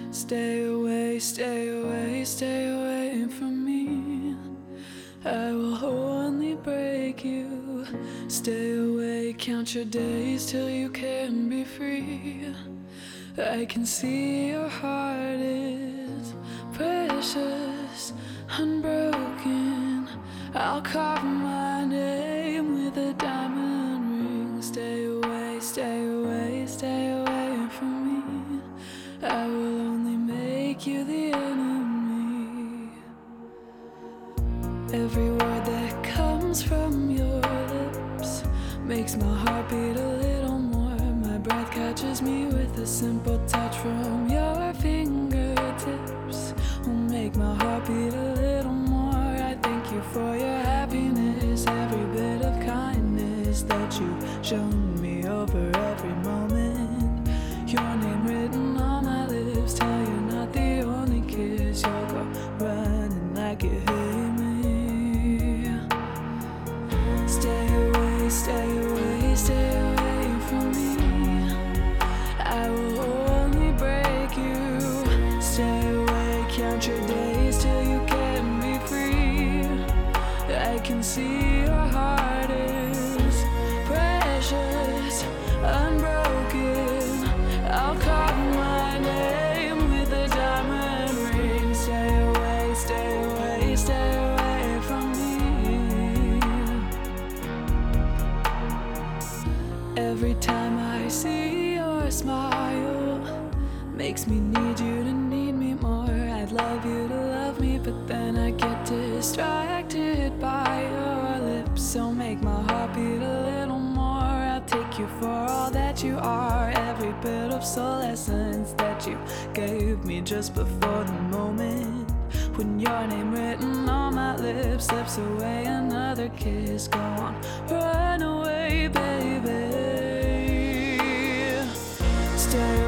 Stay away, stay away, stay away from me. I will only break you. Stay away, count your days till you can be free. I can see your heart is precious, unbroken. I'll carve my name with a diamond ring. Stay away, stay away, stay away from me. I will only make you the enemy. Every word that comes from your lips makes my heart beat a little more. My breath catches me with a simple touch from your fingertips. Will make my heart beat a little more. I thank you for your happiness, every bit of kindness that you've shown me over every moment. Your name written on my lips, tell you're not the only kiss. You'll go running like you hate me. Stay away, stay away, stay away from me. I will only break you. Stay away, count your days till you can be free. I can see your heart is precious, unbroken. I'll carve my name with a diamond ring. Stay away, stay away, stay away from me. Every time I see your smile, makes me need you to need me more. I'd love you to love me, but then I get distracted by your lips. So make my heart beat a little more. I'll take you for all that you are, every bit of solace that you gave me just before the moment when your name written on my lips slips away. Another kiss, go on, run away, baby. Stay